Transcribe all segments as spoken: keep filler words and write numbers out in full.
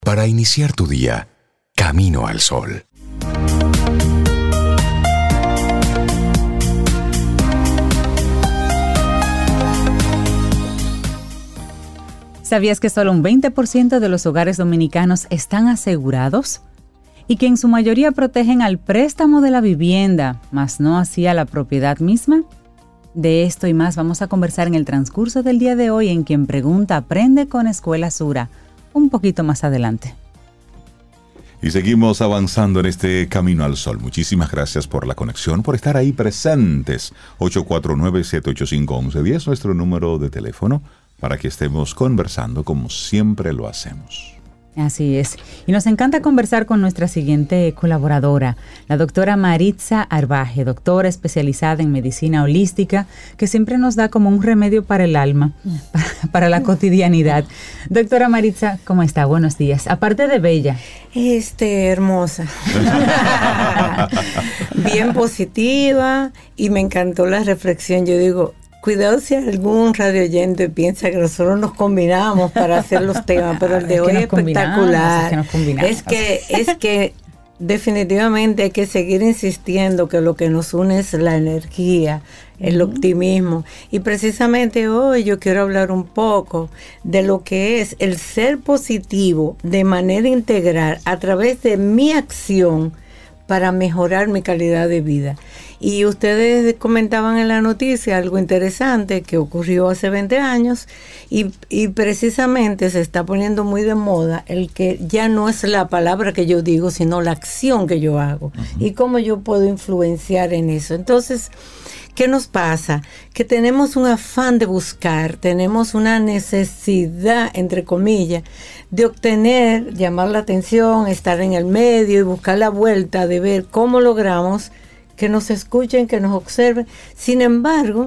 Para iniciar tu día, camino al sol. ¿Sabías que solo un veinte por ciento de los hogares dominicanos están asegurados? Y que en su mayoría protegen al préstamo de la vivienda, mas no así a la propiedad misma. De esto y más vamos a conversar en el transcurso del día de hoy en Quien Pregunta Aprende con Escuela Sura, un poquito más adelante. Y seguimos avanzando en este Camino al Sol. Muchísimas gracias por la conexión, por estar ahí presentes. ocho cuatro nueve, siete ocho cinco, uno uno uno cero, nuestro número de teléfono, para que estemos conversando como siempre lo hacemos. Así es. Y nos encanta conversar con nuestra siguiente colaboradora, la doctora Maritza Arbaje, doctora especializada en medicina holística, que siempre nos da como un remedio para el alma, para, para la cotidianidad. Doctora Maritza, ¿cómo está? Buenos días. Aparte de bella. Este, hermosa. Bien positiva, y me encantó la reflexión. Yo digo, cuidado si algún radio oyente piensa que nosotros nos combinamos para hacer los temas, pero el de es hoy es espectacular. Es que, nos combinamos. es que es que definitivamente hay que seguir insistiendo que lo que nos une es la energía, el uh-huh. optimismo. Y precisamente hoy yo quiero hablar un poco de lo que es el ser positivo de manera integral a través de mi acción para mejorar mi calidad de vida. Y ustedes comentaban en la noticia algo interesante que ocurrió hace veinte años y, y precisamente se está poniendo muy de moda el que ya no es la palabra que yo digo, sino la acción que yo hago. Uh-huh. Y cómo yo puedo influenciar en eso. Entonces, ¿qué nos pasa? Que tenemos un afán de buscar, tenemos una necesidad, entre comillas, de obtener, llamar la atención, estar en el medio y buscar la vuelta de ver cómo logramos que nos escuchen, que nos observen. Sin embargo,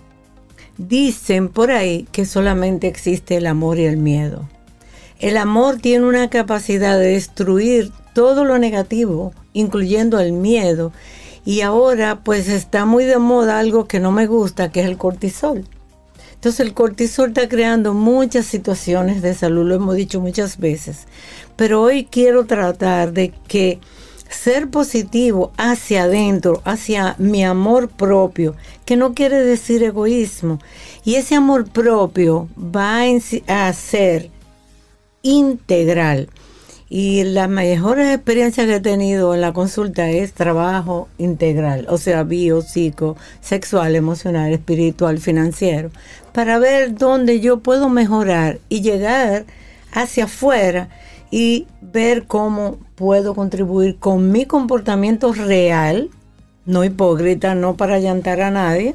dicen por ahí que solamente existe el amor y el miedo. El amor tiene una capacidad de destruir todo lo negativo, incluyendo el miedo. Y ahora pues está muy de moda algo que no me gusta, que es el cortisol. Entonces el cortisol está creando muchas situaciones de salud, lo hemos dicho muchas veces. Pero hoy quiero tratar de que ser positivo hacia adentro, hacia mi amor propio, que no quiere decir egoísmo. Y ese amor propio va a ser integral. Y las mejores experiencias que he tenido en la consulta es trabajo integral, o sea, bio, psico, sexual, emocional, espiritual, financiero, para ver dónde yo puedo mejorar y llegar hacia afuera y ver cómo puedo contribuir con mi comportamiento real, no hipócrita, no para llantar a nadie,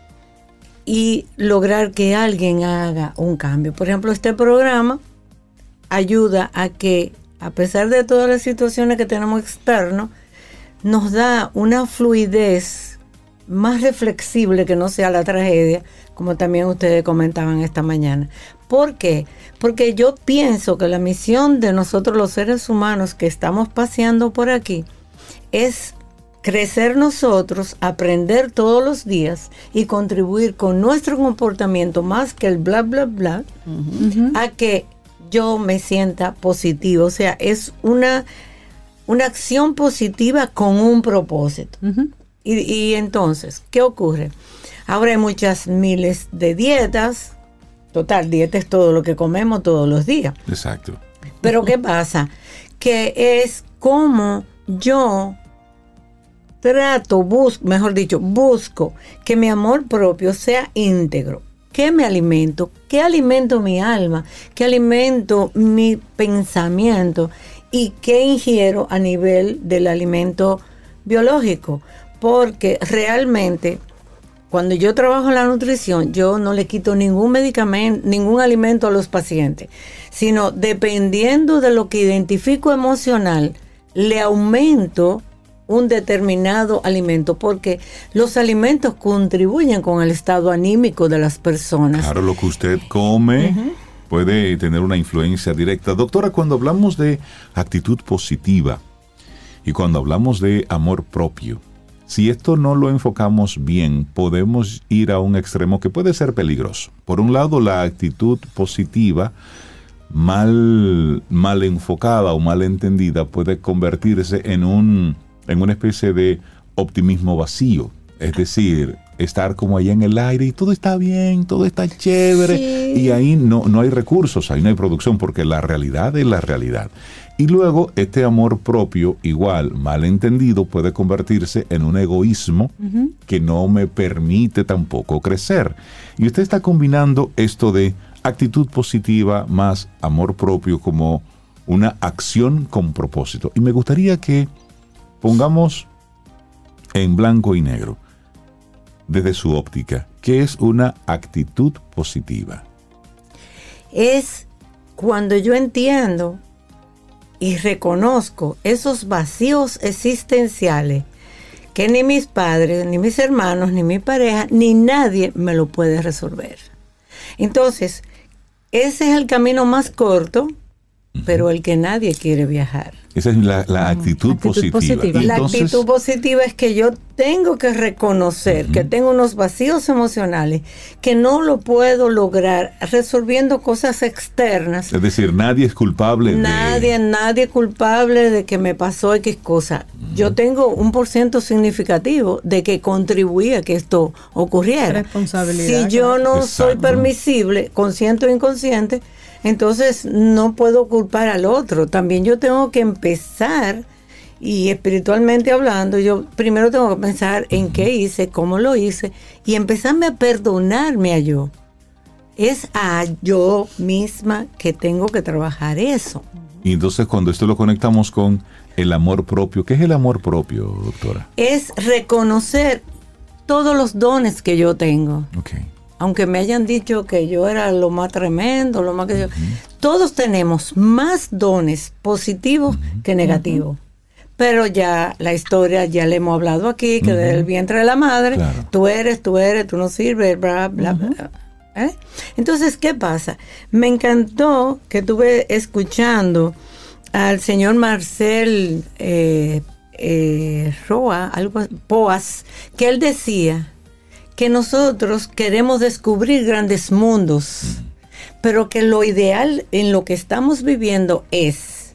y lograr que alguien haga un cambio. Por ejemplo, este programa ayuda a que, a pesar de todas las situaciones que tenemos externas, nos da una fluidez más reflexible que no sea la tragedia, como también ustedes comentaban esta mañana. ¿Por qué? Porque yo pienso que la misión de nosotros los seres humanos que estamos paseando por aquí es crecer nosotros, aprender todos los días y contribuir con nuestro comportamiento más que el bla, bla, bla, uh-huh. a que yo me sienta positivo. O sea, es una, una acción positiva con un propósito. Uh-huh. Y, y entonces, ¿qué ocurre? Ahora hay muchas miles de dietas. Total, dieta es todo lo que comemos todos los días. Exacto. Pero ¿qué pasa? Que es como yo trato, busco, mejor dicho, busco que mi amor propio sea íntegro. ¿Qué me alimento? ¿Qué alimento mi alma? ¿Qué alimento mi pensamiento? ¿Y qué ingiero a nivel del alimento biológico? Porque realmente, cuando yo trabajo en la nutrición, yo no le quito ningún medicamento, ningún alimento a los pacientes, sino dependiendo de lo que identifico emocional, le aumento un determinado alimento, porque los alimentos contribuyen con el estado anímico de las personas. Claro, lo que usted come uh-huh. puede tener una influencia directa. Doctora, cuando hablamos de actitud positiva y cuando hablamos de amor propio, si esto no lo enfocamos bien, podemos ir a un extremo que puede ser peligroso. Por un lado, la actitud positiva mal, mal enfocada o mal entendida, puede convertirse en, un, en una especie de optimismo vacío. Es decir, estar como allá en el aire y todo está bien, todo está chévere. Sí. Y ahí no, no hay recursos, ahí no hay producción, porque la realidad es la realidad. Y luego este amor propio, igual, mal entendido, puede convertirse en un egoísmo uh-huh. que no me permite tampoco crecer. Y usted está combinando esto de actitud positiva más amor propio como una acción con propósito. Y me gustaría que pongamos en blanco y negro, desde su óptica, ¿qué es una actitud positiva? Es cuando yo entiendo y reconozco esos vacíos existenciales que ni mis padres, ni mis hermanos, ni mi pareja, ni nadie me lo puede resolver. Entonces, ese es el camino más corto, uh-huh. pero el que nadie quiere viajar. Esa es la, la actitud, actitud positiva. positiva. La Entonces, actitud positiva es que yo tengo que reconocer uh-huh. que tengo unos vacíos emocionales que no lo puedo lograr resolviendo cosas externas. Es decir, nadie es culpable. Nadie, de... nadie es culpable de que me pasó X cosa. Uh-huh. Yo tengo un por ciento significativo de que contribuí a que esto ocurriera. Responsabilidad. Si yo no Exacto. soy permisible, consciente o inconsciente, entonces no puedo culpar al otro. También yo tengo que empezar, y espiritualmente hablando, yo primero tengo que pensar en qué hice, cómo lo hice, y empezarme a perdonarme a yo. Es a yo misma que tengo que trabajar eso. Y entonces cuando esto lo conectamos con el amor propio, ¿qué es el amor propio, doctora? Es reconocer todos los dones que yo tengo. Okay. Aunque me hayan dicho que yo era lo más tremendo, lo más que yo... Uh-huh. Todos tenemos más dones positivos uh-huh. que negativos. Uh-huh. Pero ya la historia, ya le hemos hablado aquí, que uh-huh. del vientre de la madre, claro. tú eres, tú eres, tú no sirves, bla, bla, uh-huh. bla. ¿Eh? Entonces, ¿qué pasa? Me encantó que estuve escuchando al señor Marcel eh, eh, Roa, algo, Poas, que él decía que nosotros queremos descubrir grandes mundos, pero que lo ideal en lo que estamos viviendo es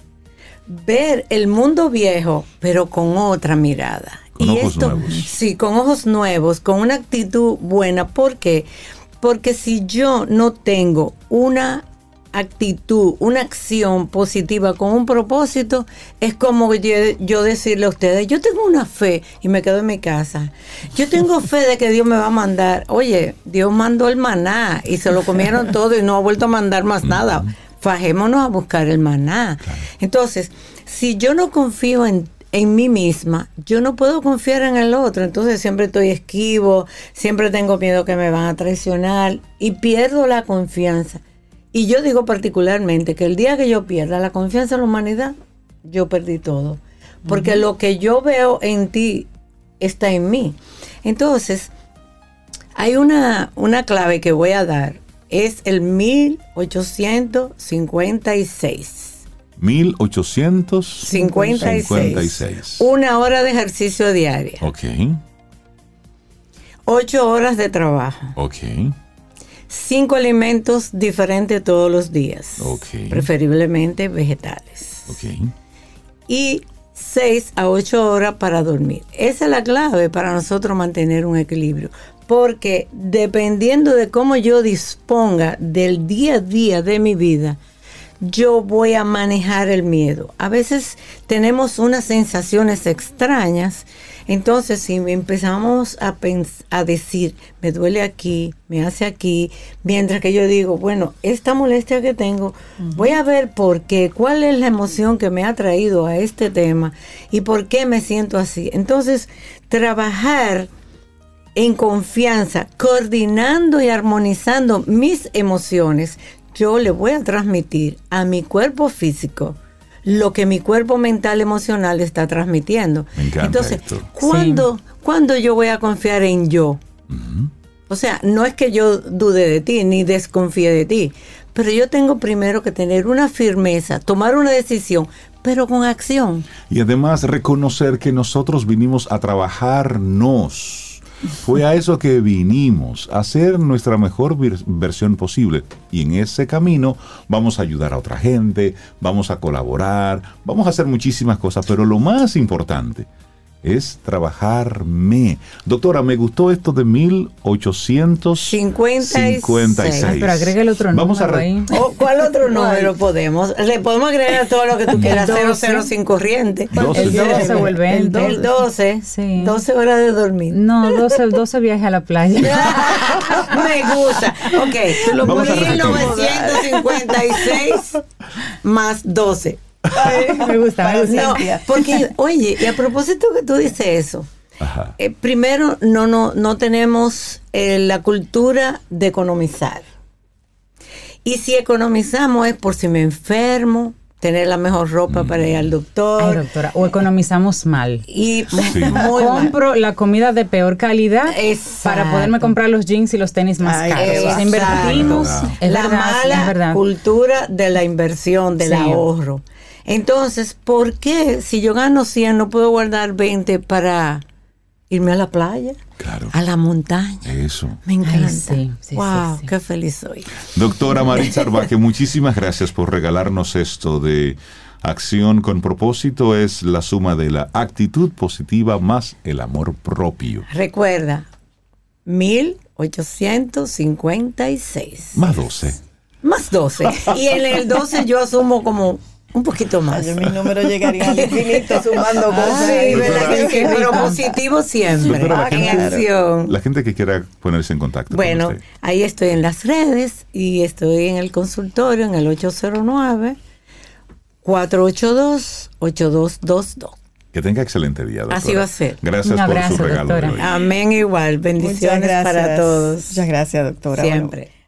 ver el mundo viejo, pero con otra mirada. Con y ojos esto, nuevos. Sí, con ojos nuevos, con una actitud buena. ¿Por qué? Porque si yo no tengo una actitud, una acción positiva con un propósito, es como yo, yo decirle a ustedes, yo tengo una fe y me quedo en mi casa. Yo tengo fe de que Dios me va a mandar. Oye, Dios mandó el maná y se lo comieron todo y no ha vuelto a mandar más nada. Fajémonos a buscar el maná. Entonces, si yo no confío en en mí misma, yo no puedo confiar en el otro, entonces siempre estoy esquivo, siempre tengo miedo que me van a traicionar y pierdo la confianza. Y yo digo particularmente que el día que yo pierda la confianza en la humanidad, yo perdí todo. Porque uh-huh. lo que yo veo en ti está en mí. Entonces, hay una, una clave que voy a dar. Es el mil ochocientos cincuenta y seis. mil ochocientos cincuenta y seis. Una hora de ejercicio diaria. Ok. Ocho horas de trabajo. Ok. Cinco alimentos diferentes todos los días. Ok. Preferiblemente vegetales. Ok. Y seis a ocho horas para dormir. Esa es la clave para nosotros mantener un equilibrio. Porque dependiendo de cómo yo disponga del día a día de mi vida, yo voy a manejar el miedo. A veces tenemos unas sensaciones extrañas. Entonces, si empezamos a, pens- a decir, me duele aquí, me hace aquí, mientras que yo digo, bueno, esta molestia que tengo, uh-huh. voy a ver por qué, cuál es la emoción que me ha traído a este tema y por qué me siento así. Entonces, trabajar en confianza, coordinando y armonizando mis emociones, yo le voy a transmitir a mi cuerpo físico lo que mi cuerpo mental emocional está transmitiendo. Me encanta. Entonces, esto. ¿cuándo, sí. ¿cuándo yo voy a confiar en yo? Uh-huh. O sea, no es que yo dude de ti ni desconfíe de ti, pero yo tengo primero que tener una firmeza, tomar una decisión, pero con acción. Y además reconocer que nosotros vinimos a trabajarnos. Fue a eso que vinimos, a hacer nuestra mejor versión posible. Y en ese camino vamos a ayudar a otra gente, vamos a colaborar, vamos a hacer muchísimas cosas, pero lo más importante es trabajarme. Doctora, me gustó esto de mil ochocientos cincuenta y seis. Ay, pero agrega el otro Vamos número a re- ahí. ¿O ¿Cuál otro número podemos? Le podemos agregar todo lo que tú quieras, cero cero sin corriente. doce. El doce o el veinte. El doce, Sí. doce horas de dormir. No, doce, el doce viaje a la playa. Me gusta. Ok, Vamos a mil novecientos cincuenta y seis más doce. Ay, me gusta, me gusta. No, porque, oye, y a propósito que tú dices eso, Ajá. eh, primero no, no, no tenemos eh, la cultura de economizar. Y si economizamos es por si me enfermo, tener la mejor ropa mm. para ir al doctor. Ay, doctora, o economizamos mal. Y Sí. muy compro mal. la comida de peor calidad Exacto. para poderme comprar los jeans y los tenis más Ay, caros. O sea, exacto. invertimos. Es la verdad, sí, es mala verdad. cultura de la inversión, del Sí. ahorro. Entonces, ¿por qué si yo gano cien no puedo guardar veinte para irme a la playa? Claro. A la montaña. Eso. Me encanta. Ay, sí, sí, wow, sí, sí. qué feliz soy. Doctora Maritza Arbaje, muchísimas gracias por regalarnos esto de acción con propósito. Es la suma de la actitud positiva más el amor propio. Recuerda, mil ochocientos cincuenta y seis. Más doce. Más doce. Y en el doce yo asumo como un poquito más. Ay, mi número llegaría al infinito sumando cosas. Sí, ¿verdad que sí? Doctora. Pero positivo siempre. Doctora, la En gente- acción. La gente que quiera ponerse en contacto Bueno, con usted. ahí estoy en las redes y estoy en el consultorio en el ocho cero nueve, cuatro ocho dos, ocho dos dos dos. Que tenga excelente día, doctora. Así va a ser. Gracias Un por abrazo, su regalo doctora. de hoy. Amén igual. Muchas Bendiciones gracias. para todos. Muchas gracias, doctora. Siempre.